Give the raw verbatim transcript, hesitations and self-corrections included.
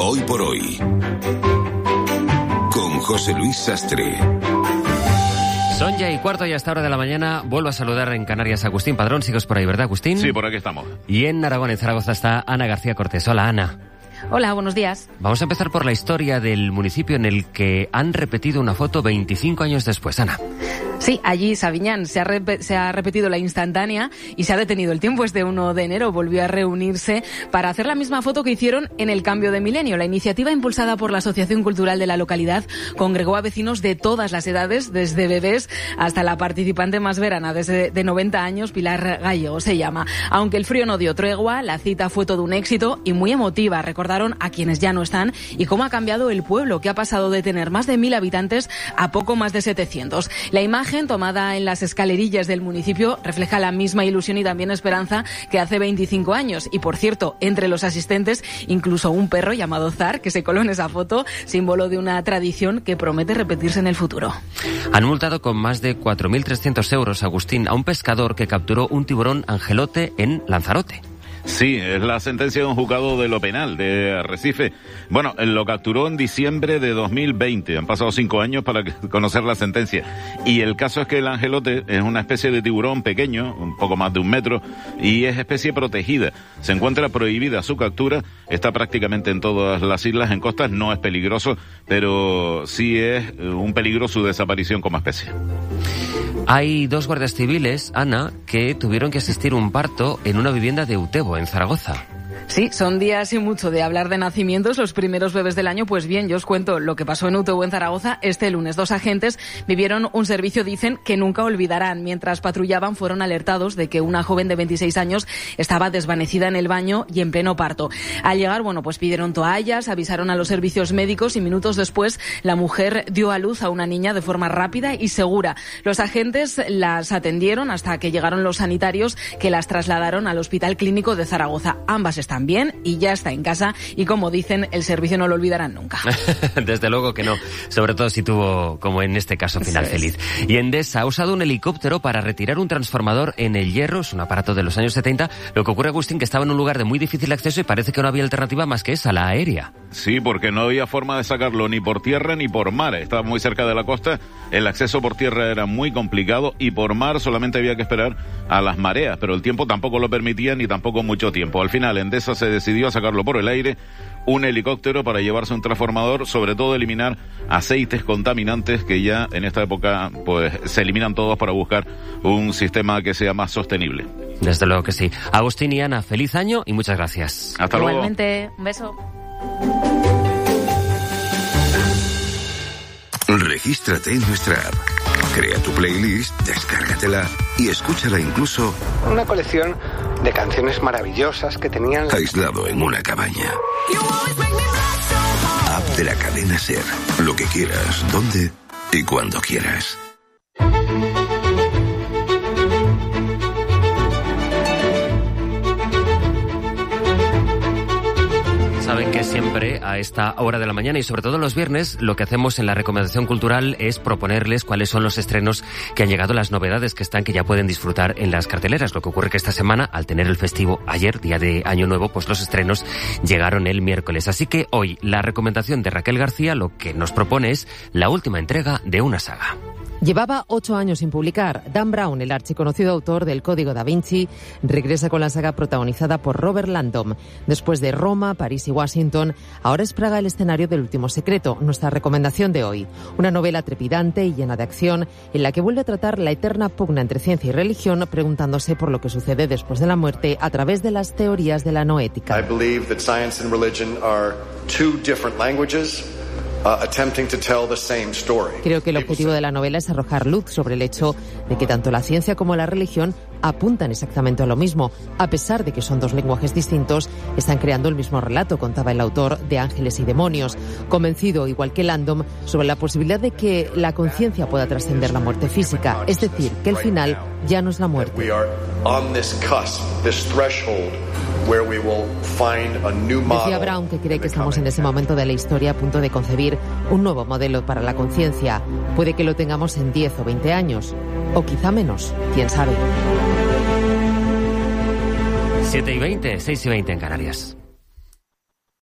Hoy por hoy, con José Luis Sastre. Son ya y cuarto y hasta hora de la mañana. Vuelvo a saludar en Canarias a Agustín Padrón. Sigues por ahí, ¿verdad, Agustín? Sí, por aquí estamos. Y en Aragón, en Zaragoza, está Ana García Cortés. Hola, Ana. Hola, buenos días. Vamos a empezar por la historia del municipio en el que han repetido una foto veinticinco años después, Ana. Sí, allí Sabiñán se ha, rep- se ha repetido la instantánea y se ha detenido el tiempo. Este uno de enero volvió a reunirse para hacer la misma foto que hicieron en el cambio de milenio. La iniciativa, impulsada por la Asociación Cultural de la localidad, congregó a vecinos de todas las edades, desde bebés hasta la participante más verana, desde de noventa años, Pilar Gallego se llama. Aunque el frío no dio tregua, la cita fue todo un éxito y muy emotiva. Recordaron a quienes ya no están y cómo ha cambiado el pueblo, que ha pasado de tener más de mil habitantes a poco más de setecientos. La imagen, tomada en las escalerillas del municipio, refleja la misma ilusión y también esperanza que hace veinticinco años. Y, por cierto, entre los asistentes, incluso un perro llamado Zar, que se coló en esa foto, símbolo de una tradición que promete repetirse en el futuro. Han multado con más de cuatro mil trescientos euros, Agustín, a un pescador que capturó un tiburón angelote en Lanzarote. Sí, es la sentencia de un juzgado de lo penal de Arrecife. Bueno, lo capturó en diciembre de dos mil veinte. Han pasado cinco años para conocer la sentencia. Y el caso es que el angelote es una especie de tiburón pequeño, un poco más de un metro, y es especie protegida. Se encuentra prohibida su captura, está prácticamente en todas las islas, en costas, no es peligroso, pero sí es un peligro su desaparición como especie. Hay dos guardias civiles, Ana, que tuvieron que asistir a un parto en una vivienda de Utebo, en Zaragoza. Sí, son días y mucho de hablar de nacimientos, los primeros bebés del año. Pues bien, yo os cuento lo que pasó en Utebo, en Zaragoza, este lunes. Dos agentes vivieron un servicio, dicen, que nunca olvidarán. Mientras patrullaban, fueron alertados de que una joven de veintiséis años estaba desvanecida en el baño y en pleno parto. Al llegar, bueno, pues pidieron toallas, avisaron a los servicios médicos y minutos después la mujer dio a luz a una niña de forma rápida y segura. Los agentes las atendieron hasta que llegaron los sanitarios, que las trasladaron al Hospital Clínico de Zaragoza. Ambas están bien y ya está en casa, y como dicen, el servicio no lo olvidarán nunca. Desde luego que no, sobre todo si tuvo, como en este caso, final Eso es. feliz. Y Endesa ha usado un helicóptero para retirar un transformador en El Hierro, es un aparato de los años setenta. Lo que ocurre, Agustín, que estaba en un lugar de muy difícil acceso y parece que no había alternativa más que esa, la aérea. Sí, porque no había forma de sacarlo ni por tierra ni por mar. Estaba muy cerca de la costa, el acceso por tierra era muy complicado y por mar solamente había que esperar a las mareas, pero el tiempo tampoco lo permitía ni tampoco mucho tiempo. Al final, Endesa se decidió a sacarlo por el aire, un helicóptero para llevarse un transformador, sobre todo eliminar aceites contaminantes que ya en esta época pues se eliminan todos para buscar un sistema que sea más sostenible. Desde luego que sí. Agustín y Ana, feliz año y muchas gracias. Hasta luego. Igualmente, un beso. Regístrate en nuestra app. Crea tu playlist, descárgatela y escúchala incluso una colección de canciones maravillosas que tenían aislado en una cabaña. App de la cadena SER. Lo que quieras, donde y cuando quieras. Saben que siempre a esta hora de la mañana y sobre todo los viernes lo que hacemos en la recomendación cultural es proponerles cuáles son los estrenos que han llegado, las novedades que están, que ya pueden disfrutar en las carteleras. Lo que ocurre que esta semana, al tener el festivo ayer, día de Año Nuevo, pues los estrenos llegaron el miércoles. Así que hoy la recomendación de Raquel García lo que nos propone es la última entrega de una saga. Llevaba ocho años sin publicar. Dan Brown, el archiconocido autor del Código da Vinci, regresa con la saga protagonizada por Robert Langdon. Después de Roma, París y Washington, ahora es Praga el escenario del Último Secreto, nuestra recomendación de hoy. Una novela trepidante y llena de acción, en la que vuelve a tratar la eterna pugna entre ciencia y religión, preguntándose por lo que sucede después de la muerte a través de las teorías de la noética. I believe that science and religion are two different languages. Uh, attempting to tell the same story. Creo que el objetivo de la novela es arrojar luz sobre el hecho de que tanto la ciencia como la religión apuntan exactamente a lo mismo. A pesar de que son dos lenguajes distintos, están creando el mismo relato, contaba el autor de Ángeles y Demonios, convencido, igual que Langdon, sobre la posibilidad de que la conciencia pueda trascender la muerte física, es decir, que el final ya no es la muerte. We are on this cusp, this threshold, where we will find a new model. Decía Brown que cree que estamos en ese momento de la historia a punto de concebir un nuevo modelo para la conciencia. Puede que lo tengamos en diez o veinte años, o quizá menos, quién sabe. siete y veinte, seis y veinte en Canarias.